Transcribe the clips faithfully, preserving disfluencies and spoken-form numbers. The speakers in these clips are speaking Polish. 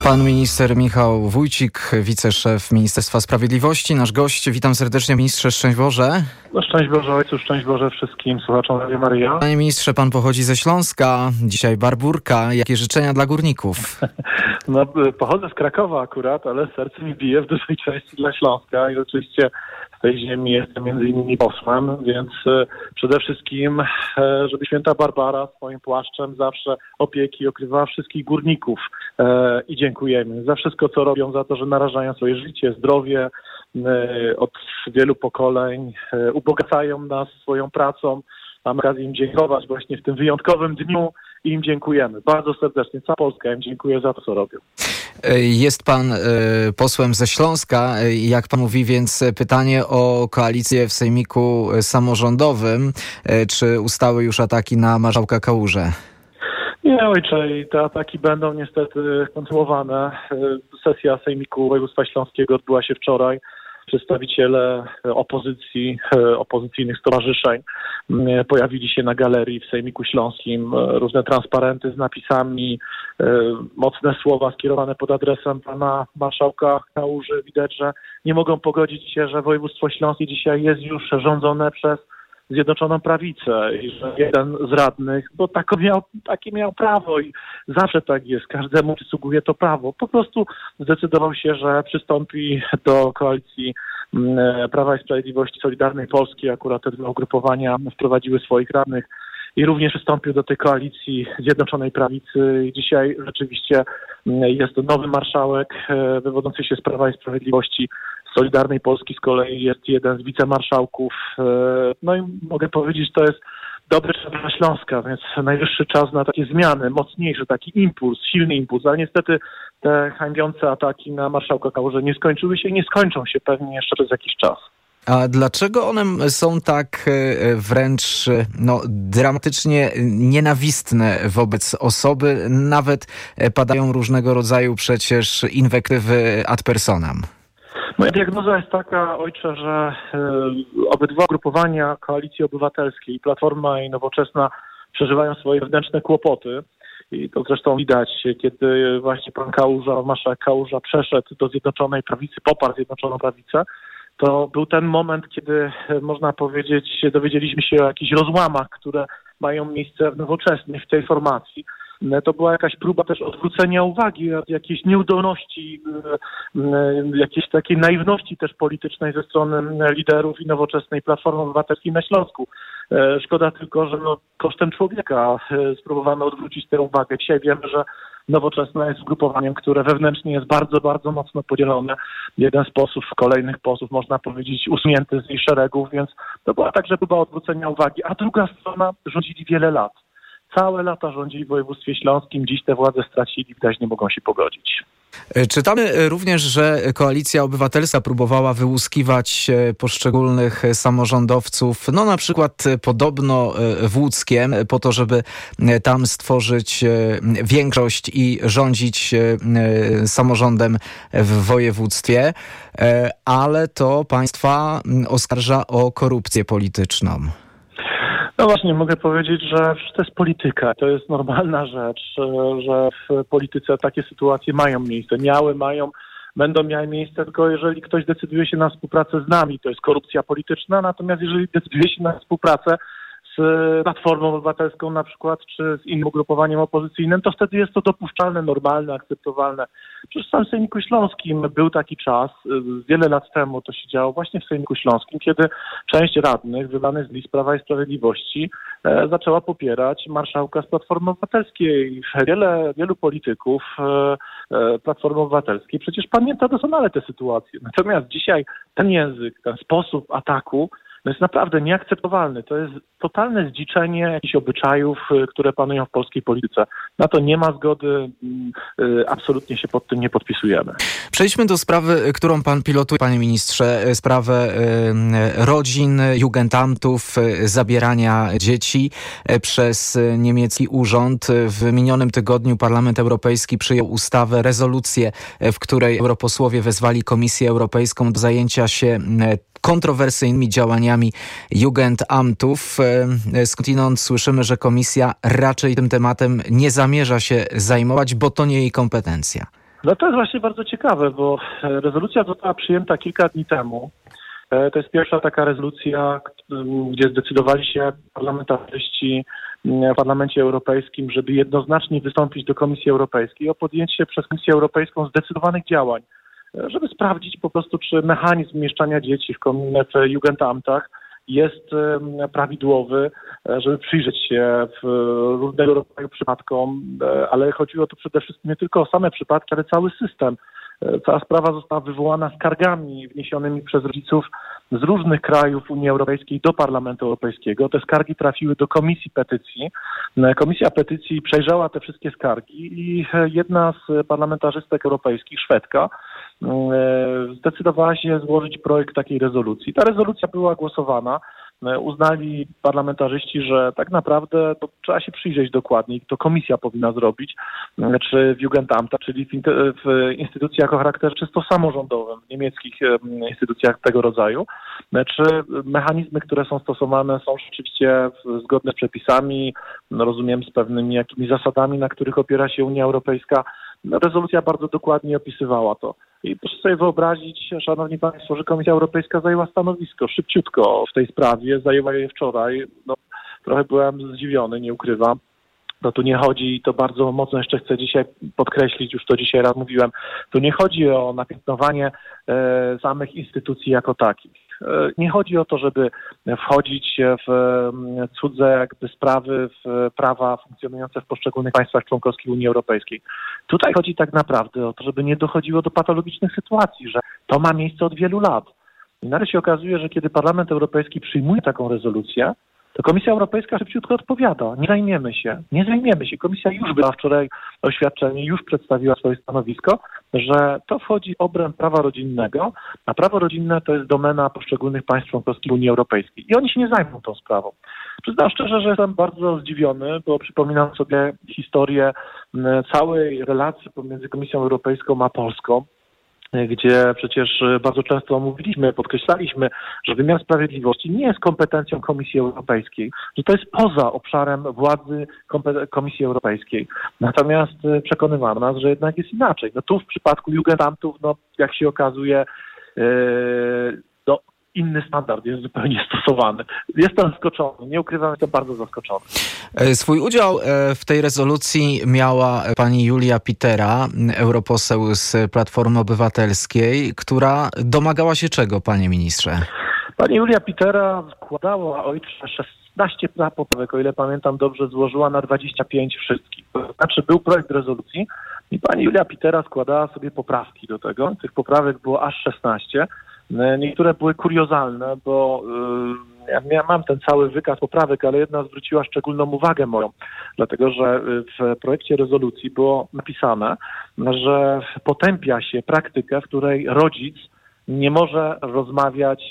Pan minister Michał Wójcik, wiceszef Ministerstwa Sprawiedliwości, nasz gość. Witam serdecznie, ministrze, szczęść Boże. No, szczęść Boże ojcu, szczęść Boże wszystkim słuchaczom Radia Maryja. Panie ministrze, pan pochodzi ze Śląska, dzisiaj Barbórka. Jakie życzenia dla górników? No, pochodzę z Krakowa akurat, ale serce mi bije w dużej części dla Śląska i oczywiście z tej ziemi jestem między innymi posłem, więc przede wszystkim, żeby święta Barbara swoim płaszczem zawsze opieki okrywała wszystkich górników i dziękujemy za wszystko, co robią, za to, że narażają swoje życie, zdrowie od wielu pokoleń, ubogacają nas swoją pracą. Mam okazję im dziękować właśnie w tym wyjątkowym dniu i im dziękujemy. Bardzo serdecznie. Cała Polska im dziękuję za to, co robią. Jest pan y, posłem ze Śląska, jak pan mówi, więc pytanie o koalicję w sejmiku samorządowym. Y, czy ustały już ataki na marszałka Kałużę? Nie, ojcze, i te ataki będą niestety kontynuowane. Sesja Sejmiku Województwa Śląskiego odbyła się wczoraj. Przedstawiciele opozycji, opozycyjnych stowarzyszeń pojawili się na galerii w Sejmiku Śląskim. Różne transparenty z napisami, mocne słowa skierowane pod adresem pana marszałka Kałuży. Widać, że nie mogą pogodzić się, że województwo śląskie dzisiaj jest już rządzone przez Zjednoczoną Prawicę i że jeden z radnych, bo tak miał, takie miał prawo i zawsze tak jest, każdemu przysługuje to prawo, po prostu zdecydował się, że przystąpi do koalicji Prawa i Sprawiedliwości, Solidarnej Polski. Akurat te dwa ugrupowania wprowadziły swoich radnych i również przystąpił do tej koalicji Zjednoczonej Prawicy. I dzisiaj rzeczywiście jest nowy marszałek wywodzący się z Prawa i Sprawiedliwości. Solidarnej Polski z kolei jest jeden z wicemarszałków. No i mogę powiedzieć, że to jest dobry czas dla Śląska, więc najwyższy czas na takie zmiany, mocniejszy taki impuls, silny impuls, ale niestety te hańbiące ataki na marszałka Kałużę nie skończyły się i nie skończą się pewnie jeszcze przez jakiś czas. A dlaczego one są tak wręcz no, dramatycznie nienawistne wobec osoby? Nawet padają różnego rodzaju przecież inwektywy ad personam. Moja diagnoza jest taka, ojcze, że y, obydwa ugrupowania Koalicji Obywatelskiej, Platforma i Nowoczesna, przeżywają swoje wewnętrzne kłopoty. I to zresztą widać, kiedy właśnie pan Kałuża, marszałek Kałuża przeszedł do Zjednoczonej Prawicy, poparł Zjednoczoną Prawicę. To był ten moment, kiedy, można powiedzieć, dowiedzieliśmy się o jakichś rozłamach, które mają miejsce w Nowoczesnej, w tej formacji. To była jakaś próba też odwrócenia uwagi od jakiejś nieudolności, jakiejś takiej naiwności też politycznej ze strony liderów i Nowoczesnej Platformy Obywatelskiej na Śląsku. Szkoda tylko, że no, kosztem człowieka spróbowano odwrócić tę uwagę. Dzisiaj wiemy, że Nowoczesna jest zgrupowaniem, które wewnętrznie jest bardzo, bardzo mocno podzielone. Jeden z posłów, kolejnych posłów, można powiedzieć, usunięty z jej szeregów, więc to była także próba odwrócenia uwagi. A druga strona rządzili wiele lat. Całe lata rządzili w województwie śląskim, dziś te władze stracili, widać nie mogą się pogodzić. Czytamy również, że Koalicja Obywatelska próbowała wyłuskiwać poszczególnych samorządowców, no na przykład podobno w Łódzkiem, po to, żeby tam stworzyć większość i rządzić samorządem w województwie, ale to państwa oskarża o korupcję polityczną. No właśnie, mogę powiedzieć, że to jest polityka. To jest normalna rzecz, że w polityce takie sytuacje mają miejsce. Miały, mają, będą miały miejsce, tylko jeżeli ktoś decyduje się na współpracę z nami, to jest korupcja polityczna, natomiast jeżeli decyduje się na współpracę z Platformą Obywatelską na przykład, czy z innym ugrupowaniem opozycyjnym, to wtedy jest to dopuszczalne, normalne, akceptowalne. Przecież w samym Sejmiku Śląskim był taki czas, wiele lat temu to się działo właśnie w Sejmiku Śląskim, kiedy część radnych wybranych z list Prawa i Sprawiedliwości e, zaczęła popierać marszałka z Platformy Obywatelskiej. Wiele, wielu polityków e, e, Platformy Obywatelskiej przecież pamięta doskonale te sytuacje. Natomiast dzisiaj ten język, ten sposób ataku to jest naprawdę nieakceptowalny. To jest totalne zdziczenie jakichś obyczajów, które panują w polskiej polityce. Na to nie ma zgody, absolutnie się pod tym nie podpisujemy. Przejdźmy do sprawy, którą pan pilotuje, panie ministrze, sprawę rodzin, jugendamtów, zabierania dzieci przez niemiecki urząd. W minionym tygodniu Parlament Europejski przyjął ustawę, rezolucję, w której europosłowie wezwali Komisję Europejską do zajęcia się kontrowersyjnymi działaniami Jugendamtów. Skądinąd słyszymy, że komisja raczej tym tematem nie zamierza się zajmować, bo to nie jej kompetencja. No to jest właśnie bardzo ciekawe, bo rezolucja została przyjęta kilka dni temu. To jest pierwsza taka rezolucja, gdzie zdecydowali się parlamentarzyści w Parlamencie Europejskim, żeby jednoznacznie wystąpić do Komisji Europejskiej o podjęcie przez Komisję Europejską zdecydowanych działań, żeby sprawdzić po prostu, czy mechanizm mieszczania dzieci w, w Jugendamtach jest prawidłowy, żeby przyjrzeć się w różnego rodzaju przypadkom, ale chodziło tu przede wszystkim nie tylko o same przypadki, ale cały system. Cała sprawa została wywołana skargami wniesionymi przez rodziców z różnych krajów Unii Europejskiej do Parlamentu Europejskiego. Te skargi trafiły do Komisji Petycji. Komisja Petycji przejrzała te wszystkie skargi i jedna z parlamentarzystek europejskich, Szwedka, zdecydowała się złożyć projekt takiej rezolucji. Ta rezolucja była głosowana. Uznali parlamentarzyści, że tak naprawdę to trzeba się przyjrzeć dokładniej, to komisja powinna zrobić, czy w Jugendamtach, czyli w, w instytucjach o charakterze czysto samorządowym, w niemieckich instytucjach tego rodzaju, czy mechanizmy, które są stosowane, są rzeczywiście zgodne z przepisami, no rozumiem, z pewnymi jakimiś zasadami, na których opiera się Unia Europejska. No, rezolucja bardzo dokładnie opisywała to. I proszę sobie wyobrazić, szanowni państwo, że Komisja Europejska zajęła stanowisko szybciutko w tej sprawie, zajęła je wczoraj. No, trochę byłem zdziwiony, nie ukrywam. No tu nie chodzi, i to bardzo mocno jeszcze chcę dzisiaj podkreślić, już to dzisiaj raz mówiłem, tu nie chodzi o napiętnowanie e, samych instytucji jako takich. E, nie chodzi o to, żeby wchodzić w e, cudze jakby sprawy, w prawa funkcjonujące w poszczególnych państwach członkowskich Unii Europejskiej. Tutaj chodzi tak naprawdę o to, żeby nie dochodziło do patologicznych sytuacji, że to ma miejsce od wielu lat. I nagle się okazuje, że kiedy Parlament Europejski przyjmuje taką rezolucję, to Komisja Europejska szybciutko odpowiada. Nie zajmiemy się, nie zajmiemy się. Komisja już była wczoraj oświadczenie, już przedstawiła swoje stanowisko, że to wchodzi w obręb prawa rodzinnego, a prawo rodzinne to jest domena poszczególnych państw członkowskich Unii Europejskiej. I oni się nie zajmą tą sprawą. Przyznam szczerze, że jestem bardzo zdziwiony, bo przypominam sobie historię całej relacji pomiędzy Komisją Europejską a Polską, gdzie przecież bardzo często mówiliśmy, podkreślaliśmy, że wymiar sprawiedliwości nie jest kompetencją Komisji Europejskiej, że to jest poza obszarem władzy Komisji Europejskiej. Natomiast przekonywano nas, że jednak jest inaczej. No tu w przypadku Jugendamtów, no jak się okazuje, yy, no, inny standard jest zupełnie stosowany. Jestem zaskoczony, nie ukrywam, jestem bardzo zaskoczony. Swój udział w tej rezolucji miała pani Julia Pitera, europoseł z Platformy Obywatelskiej, która domagała się czego, panie ministrze? Pani Julia Pitera składała ojcze szesnaście poprawek, o ile pamiętam dobrze, złożyła na dwadzieścia pięć wszystkich. To znaczy był projekt rezolucji i pani Julia Pitera składała sobie poprawki do tego. Tych poprawek było aż szesnaście. Niektóre były kuriozalne, bo yy, ja mam ten cały wykaz poprawek, ale jedna zwróciła szczególną uwagę moją, dlatego że w projekcie rezolucji było napisane, że potępia się praktykę, w której rodzic nie może rozmawiać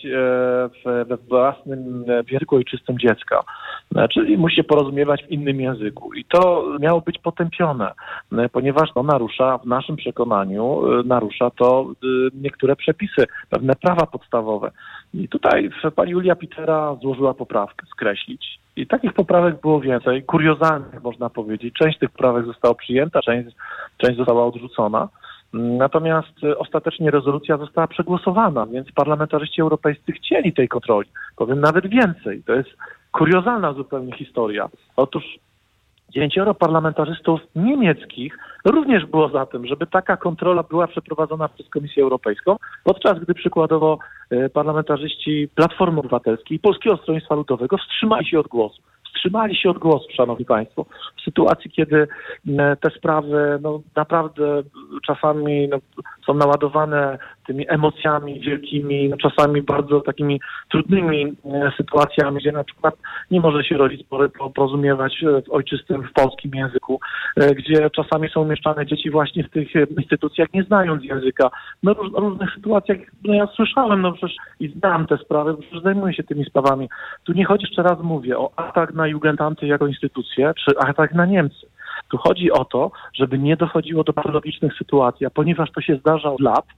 we własnym języku ojczystym dziecka, czyli musi się porozumiewać w innym języku. I to miało być potępione, ponieważ to narusza, w naszym przekonaniu, narusza to niektóre przepisy, pewne prawa podstawowe. I tutaj pani Julia Pitera złożyła poprawkę, skreślić. I takich poprawek było więcej, kuriozalnych można powiedzieć. Część tych poprawek została przyjęta, część, część została odrzucona. Natomiast ostatecznie rezolucja została przegłosowana, więc parlamentarzyści europejscy chcieli tej kontroli. Powiem nawet więcej. To jest kuriozalna zupełnie historia. Otóż dziewięcioro parlamentarzystów niemieckich również było za tym, żeby taka kontrola była przeprowadzona przez Komisję Europejską, podczas gdy przykładowo parlamentarzyści Platformy Obywatelskiej i Polskiego Stronnictwa Ludowego wstrzymali się od głosu. Wstrzymali się od głosu, szanowni państwo, w sytuacji, kiedy te sprawy no, naprawdę czasami no, są naładowane tymi emocjami wielkimi, no, czasami bardzo takimi trudnymi sytuacjami, gdzie na przykład nie może się rodzic porozumiewać w ojczystym, w polskim języku, gdzie czasami są umieszczane dzieci właśnie w tych instytucjach, nie znając języka. No róż, różnych sytuacjach, no ja słyszałem, no przecież i znam te sprawy, przecież zajmuję się tymi sprawami. Tu nie chodzi, jeszcze raz mówię, o atak na Jugendamty jako instytucję, czy atak na Niemcy. Tu chodzi o to, żeby nie dochodziło do patologicznych sytuacji, a ponieważ to się zdarza od lat,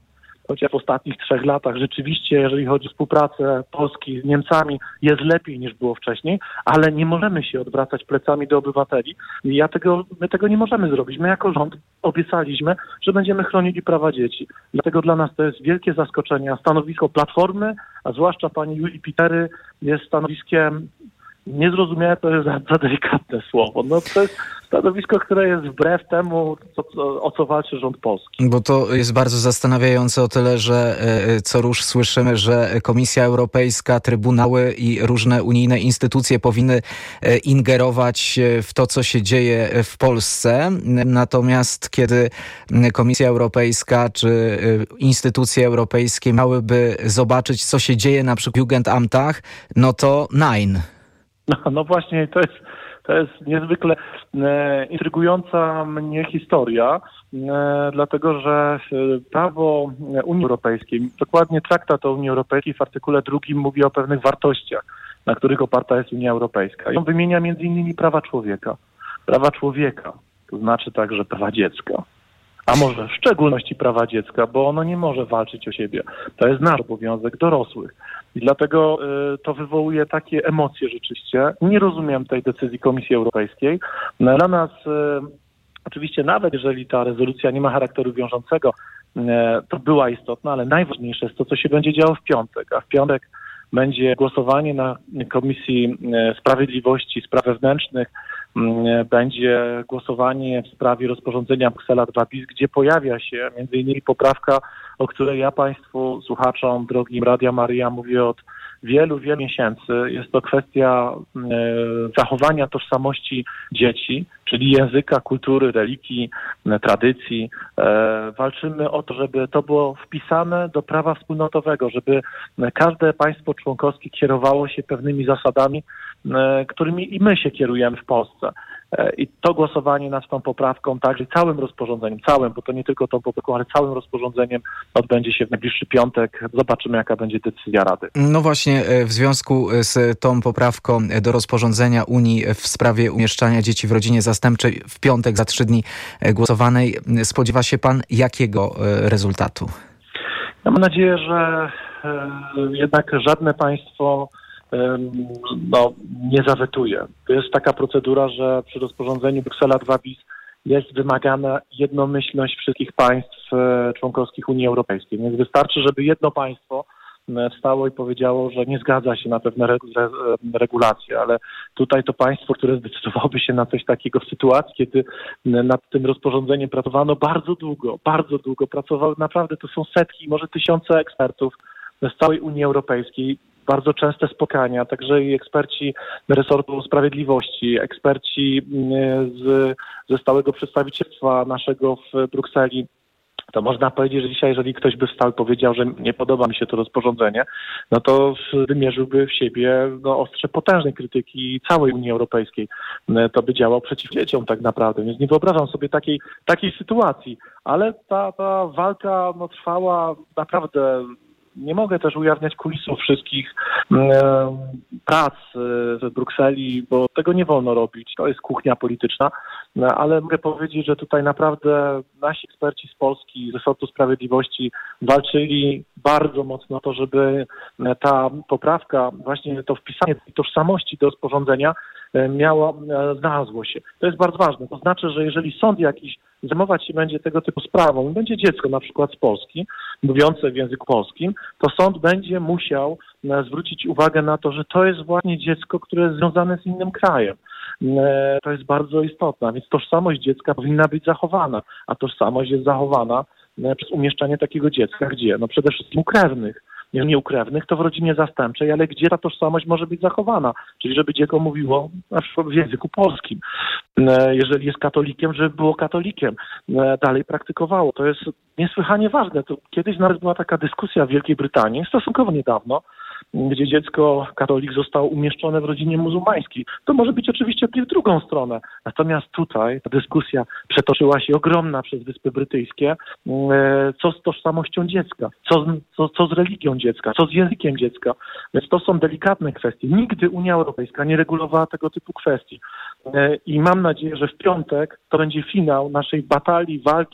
chociaż w ostatnich trzech latach rzeczywiście, jeżeli chodzi o współpracę Polski z Niemcami, jest lepiej niż było wcześniej, ale nie możemy się odwracać plecami do obywateli. I ja tego, my tego nie możemy zrobić. My jako rząd obiecaliśmy, że będziemy chronili prawa dzieci. Dlatego dla nas to jest wielkie zaskoczenie. A stanowisko Platformy, a zwłaszcza pani Julii Pitery, jest stanowiskiem niezrozumiałe, to jest za, za delikatne słowo. No to jest stanowisko, które jest wbrew temu, co, o co walczy rząd polski. Bo to jest bardzo zastanawiające o tyle, że co rusz słyszymy, że Komisja Europejska, Trybunały i różne unijne instytucje powinny ingerować w to, co się dzieje w Polsce. Natomiast kiedy Komisja Europejska czy instytucje europejskie miałyby zobaczyć, co się dzieje na przykład w Jugendamtach, no to nein. No, no właśnie, to jest, to jest niezwykle e, intrygująca mnie historia, e, dlatego że prawo Unii Europejskiej, dokładnie traktat o Unii Europejskiej w artykule drugim mówi o pewnych wartościach, na których oparta jest Unia Europejska. I on wymienia między innymi prawa człowieka. Prawa człowieka, to znaczy także prawa dziecka. A może w szczególności prawa dziecka, bo ono nie może walczyć o siebie. To jest nasz obowiązek dorosłych. I dlatego y, to wywołuje takie emocje rzeczywiście. Nie rozumiem tej decyzji Komisji Europejskiej. No, dla nas y, oczywiście nawet jeżeli ta rezolucja nie ma charakteru wiążącego, y, to była istotna, ale najważniejsze jest to, co się będzie działo w piątek. A w piątek będzie głosowanie na Komisji Sprawiedliwości i Spraw Wewnętrznych, będzie głosowanie w sprawie rozporządzenia Bruksela dwa bis, gdzie pojawia się między innymi poprawka, o której ja Państwu, słuchaczom drogim Radia Maryja mówię od wielu, wielu miesięcy. Jest to kwestia e, zachowania tożsamości dzieci, czyli języka, kultury, religii, e, tradycji. E, walczymy o to, żeby to było wpisane do prawa wspólnotowego, żeby każde państwo członkowskie kierowało się pewnymi zasadami, e, którymi i my się kierujemy w Polsce. I to głosowanie nad tą poprawką, także całym rozporządzeniem, całym, bo to nie tylko tą poprawką, ale całym rozporządzeniem odbędzie się w najbliższy piątek. Zobaczymy, jaka będzie decyzja Rady. No właśnie, w związku z tą poprawką do rozporządzenia Unii w sprawie umieszczania dzieci w rodzinie zastępczej w piątek za trzy dni głosowanej, spodziewa się pan jakiego rezultatu? Ja mam nadzieję, że jednak żadne państwo no, nie zawetuje. To jest taka procedura, że przy rozporządzeniu Bruksela dwa bis jest wymagana jednomyślność wszystkich państw członkowskich Unii Europejskiej. Więc wystarczy, żeby jedno państwo wstało i powiedziało, że nie zgadza się na pewne regulacje, ale tutaj to państwo, które zdecydowałoby się na coś takiego w sytuacji, kiedy nad tym rozporządzeniem pracowano bardzo długo, bardzo długo pracowały, naprawdę to są setki, może tysiące ekspertów z całej Unii Europejskiej, bardzo częste spotkania, także i eksperci resortu sprawiedliwości, eksperci z, ze stałego przedstawicielstwa naszego w Brukseli. To można powiedzieć, że dzisiaj, jeżeli ktoś by wstał i powiedział, że nie podoba mi się to rozporządzenie, no to wymierzyłby w siebie no, ostrze potężnej krytyki całej Unii Europejskiej. To by działał przeciw dzieciom tak naprawdę, więc nie wyobrażam sobie takiej, takiej sytuacji, ale ta, ta walka no, trwała naprawdę. Nie mogę też ujawniać kulisów wszystkich e, prac w Brukseli, bo tego nie wolno robić. To jest kuchnia polityczna, no, ale mogę powiedzieć, że tutaj naprawdę nasi eksperci z Polski, z resortu sprawiedliwości walczyli bardzo mocno o to, żeby ta poprawka, właśnie to wpisanie tej tożsamości do rozporządzenia miało, znalazło się. To jest bardzo ważne. To znaczy, że jeżeli sąd jakiś zajmować się będzie tego typu sprawą, będzie dziecko na przykład z Polski, mówiące w języku polskim, to sąd będzie musiał zwrócić uwagę na to, że to jest właśnie dziecko, które jest związane z innym krajem. To jest bardzo istotne, więc tożsamość dziecka powinna być zachowana, a tożsamość jest zachowana przez umieszczanie takiego dziecka gdzie? No przede wszystkim u krewnych. Nie u krewnych, to w rodzinie zastępczej, ale gdzie ta tożsamość może być zachowana? Czyli żeby dziecko mówiło na przykład w języku polskim. Jeżeli jest katolikiem, żeby było katolikiem. Dalej praktykowało. To jest niesłychanie ważne. To kiedyś nawet była taka dyskusja w Wielkiej Brytanii, stosunkowo niedawno, gdzie dziecko katolik zostało umieszczone w rodzinie muzułmańskiej. To może być oczywiście w drugą stronę. Natomiast tutaj ta dyskusja przetoczyła się ogromna przez Wyspy Brytyjskie. Co z tożsamością dziecka? Co, co, co z religią dziecka? Co z językiem dziecka? Więc to są delikatne kwestie. Nigdy Unia Europejska nie regulowała tego typu kwestii. I mam nadzieję, że w piątek to będzie finał naszej batalii, walki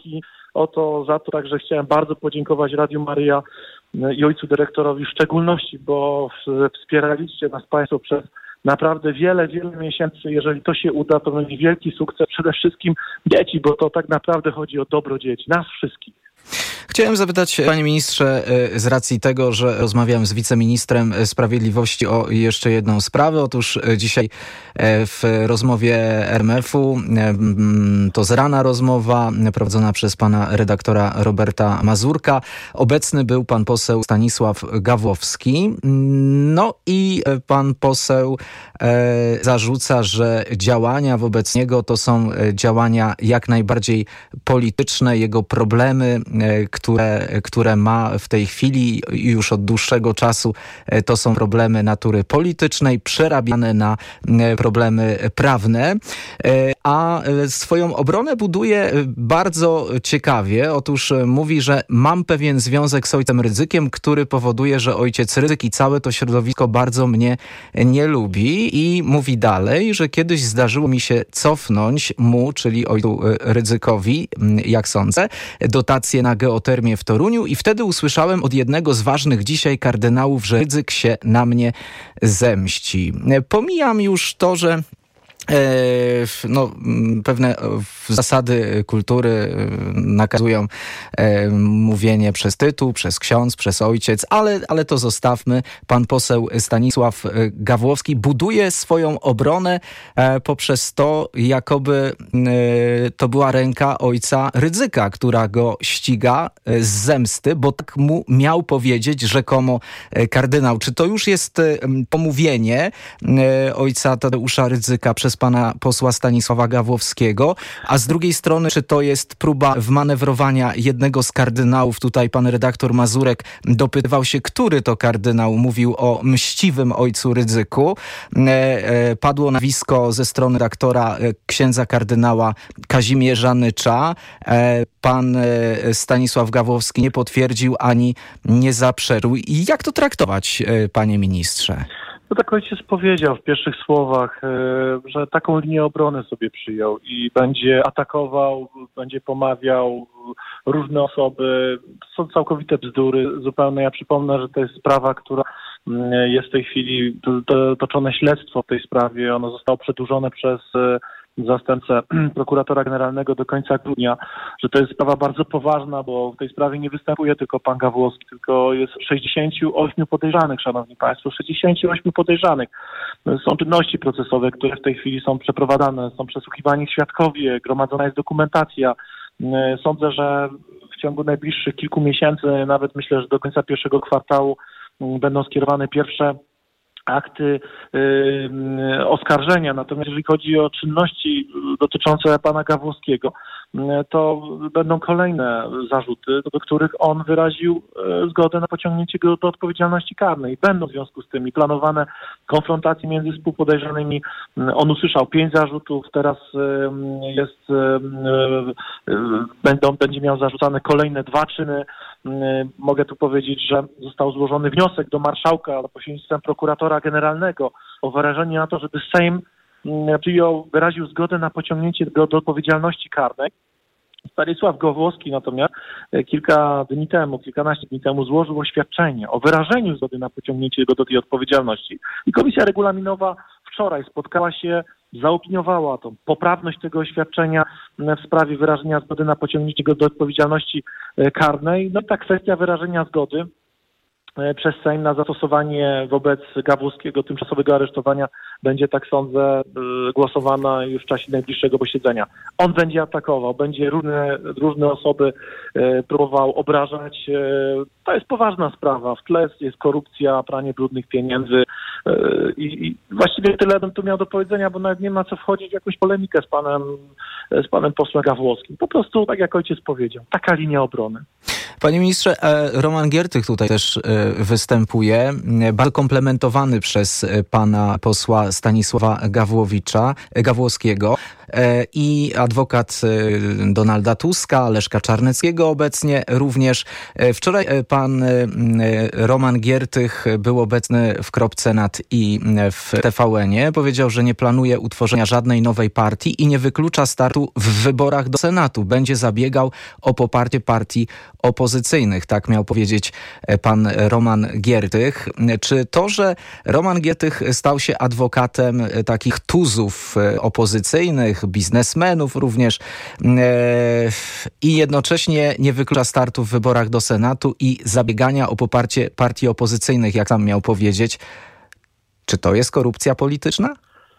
o to, za to także chciałem bardzo podziękować Radiu Maryja i ojcu dyrektorowi w szczególności, bo wspieraliście nas Państwo przez naprawdę wiele, wiele miesięcy. Jeżeli to się uda, to będzie wielki sukces przede wszystkim dzieci, bo to tak naprawdę chodzi o dobro dzieci, nas wszystkich. Chciałem zapytać, panie ministrze, z racji tego, że rozmawiałem z wiceministrem sprawiedliwości o jeszcze jedną sprawę. Otóż dzisiaj w rozmowie R M F-u, to z rana rozmowa prowadzona przez pana redaktora Roberta Mazurka, obecny był pan poseł Stanisław Gawłowski. No i pan poseł zarzuca, że działania wobec niego to są działania jak najbardziej polityczne. Jego problemy, które, które ma w tej chwili i już od dłuższego czasu, to są problemy natury politycznej, przerabiane na problemy prawne. A swoją obronę buduje bardzo ciekawie. Otóż mówi, że mam pewien związek z ojcem Rydzykiem, który powoduje, że ojciec Rydzyk i całe to środowisko bardzo mnie nie lubi. I mówi dalej, że kiedyś zdarzyło mi się cofnąć mu, czyli ojcu Rydzykowi, jak sądzę, dotacje na geotermię w Toruniu i wtedy usłyszałem od jednego z ważnych dzisiaj kardynałów, że Rydzyk się na mnie zemści. Pomijam już to, że no, pewne zasady kultury nakazują mówienie przez tytuł, przez ksiądz, przez ojciec, ale, ale to zostawmy. Pan poseł Stanisław Gawłowski buduje swoją obronę poprzez to, jakoby to była ręka ojca Rydzyka, która go ściga z zemsty, bo tak mu miał powiedzieć rzekomo kardynał. Czy to już jest pomówienie ojca Tadeusza Rydzyka przez pana posła Stanisława Gawłowskiego, a z drugiej strony, czy to jest próba wmanewrowania jednego z kardynałów? Tutaj pan redaktor Mazurek dopytywał się, który to kardynał mówił o mściwym ojcu Rydzyku. Padło nazwisko ze strony redaktora księdza kardynała Kazimierza Nycza. Pan Stanisław Gawłowski nie potwierdził ani nie zaprzeczył. I jak to traktować, panie ministrze? No tak ojciec powiedział w pierwszych słowach, że taką linię obrony sobie przyjął i będzie atakował, będzie pomawiał różne osoby. Są całkowite bzdury zupełnie. Ja przypomnę, że to jest sprawa, która jest w tej chwili toczone śledztwo w tej sprawie. Ono zostało przedłużone przez zastępcę prokuratora generalnego do końca grudnia, że to jest sprawa bardzo poważna, bo w tej sprawie nie występuje tylko pan Gawłowski, tylko jest sześćdziesięciu ośmiu podejrzanych, szanowni państwo, sześćdziesięciu ośmiu podejrzanych. Są czynności procesowe, które w tej chwili są przeprowadzane, są przesłuchiwani świadkowie, gromadzona jest dokumentacja. Sądzę, że w ciągu najbliższych kilku miesięcy, nawet myślę, że do końca pierwszego kwartału będą skierowane pierwsze akty yy, oskarżenia. Natomiast jeżeli chodzi o czynności dotyczące pana Gawłowskiego, to będą kolejne zarzuty, do których on wyraził zgodę na pociągnięcie go do odpowiedzialności karnej. Będą w związku z tym i planowane konfrontacje między współpodejrzanymi. On usłyszał pięć zarzutów, teraz jest, będą, będzie miał zarzucane kolejne dwa czyny. Mogę tu powiedzieć, że został złożony wniosek do marszałka za pośrednictwem prokuratora generalnego o wyrażenie na to, żeby Sejm przyjął, wyraził zgodę na pociągnięcie go do odpowiedzialności karnej. Stanisław Gawłowski natomiast kilka dni temu, kilkanaście dni temu złożył oświadczenie o wyrażeniu zgody na pociągnięcie go do tej odpowiedzialności. I Komisja Regulaminowa wczoraj spotkała się, zaopiniowała tą poprawność tego oświadczenia w sprawie wyrażenia zgody na pociągnięcie go do odpowiedzialności karnej. No i ta kwestia wyrażenia zgody przez Sejm na zastosowanie wobec Gawłowskiego tymczasowego aresztowania będzie, tak sądzę, głosowana już w czasie najbliższego posiedzenia. On będzie atakował, będzie różne, różne osoby próbował obrażać. To jest poważna sprawa. W tle jest korupcja, pranie brudnych pieniędzy i, i właściwie tyle bym tu miał do powiedzenia, bo nawet nie ma co wchodzić w jakąś polemikę z panem, z panem posłem Gawłowskim. Po prostu, tak jak ojciec powiedział, taka linia obrony. Panie ministrze, Roman Giertych tutaj też występuje, bardzo komplementowany przez pana posła Stanisława Gawłowicza, Gawłowskiego i adwokat Donalda Tuska, Leszka Czarneckiego obecnie również. Wczoraj pan Roman Giertych był obecny w Kropce Nad i w T V N-ie. Powiedział, że nie planuje utworzenia żadnej nowej partii i nie wyklucza startu w wyborach do Senatu. Będzie zabiegał o poparcie partii opozycyjnych. Tak miał powiedzieć pan Roman Giertych. Czy to, że Roman Giertych stał się adwokatem takich tuzów opozycyjnych, biznesmenów również i jednocześnie nie wyklucza startu w wyborach do Senatu i zabiegania o poparcie partii opozycyjnych, jak sam miał powiedzieć, czy to jest korupcja polityczna?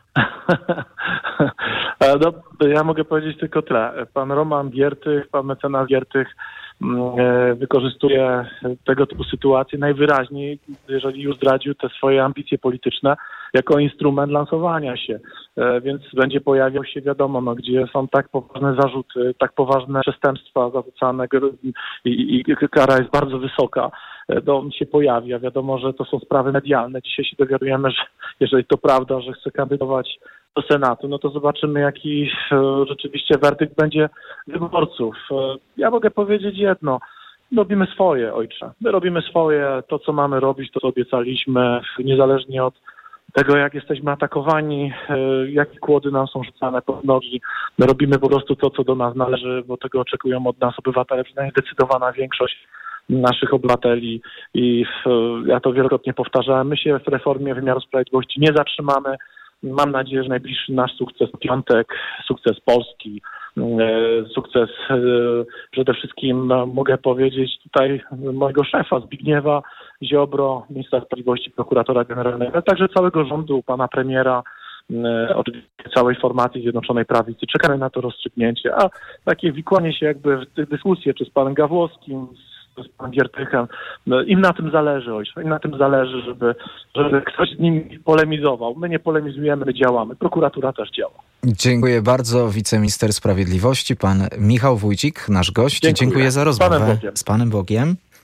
No, ja mogę powiedzieć tylko tyle. Pan Roman Giertych, pan mecenas Giertych wykorzystuje tego typu sytuacje najwyraźniej, jeżeli już zdradził te swoje ambicje polityczne, jako instrument lansowania się. Więc będzie pojawiał się, wiadomo, no, gdzie są tak poważne zarzuty, tak poważne przestępstwa zarzucane i, i kara jest bardzo wysoka, to on się pojawia. Wiadomo, że to są sprawy medialne. Dzisiaj się dowiadujemy, że jeżeli to prawda, że chce kandydować do Senatu, no to zobaczymy, jaki rzeczywiście werdykt będzie wyborców. Ja mogę powiedzieć jedno. Robimy swoje, ojcze. My robimy swoje, to co mamy robić, to co obiecaliśmy, niezależnie od tego, jak jesteśmy atakowani, jakie kłody nam są rzucane pod nogi. My robimy po prostu to, co do nas należy, bo tego oczekują od nas obywatele, przynajmniej zdecydowana większość naszych obywateli i ja to wielokrotnie powtarzałem. My się w reformie wymiaru sprawiedliwości nie zatrzymamy. Mam nadzieję, że najbliższy nasz sukces w piątek, sukces Polski, sukces przede wszystkim mogę powiedzieć tutaj mojego szefa Zbigniewa Ziobro, ministra sprawiedliwości, prokuratora generalnego, ale także całego rządu, pana premiera, oczywiście całej formacji Zjednoczonej Prawicy. Czekamy na to rozstrzygnięcie, a takie wikłanie się jakby w tych dyskusje, czy z panem Gawłowskim, z panem Giertychem, im na tym zależy, ojcze, im na tym zależy, żeby, żeby ktoś z nimi polemizował. My nie polemizujemy, my działamy. Prokuratura też działa. Dziękuję bardzo. Wiceminister Sprawiedliwości, pan Michał Wójcik, nasz gość. Dziękuję, Dziękuję za rozmowę. Z Panem Bogiem. Z Panem Bogiem.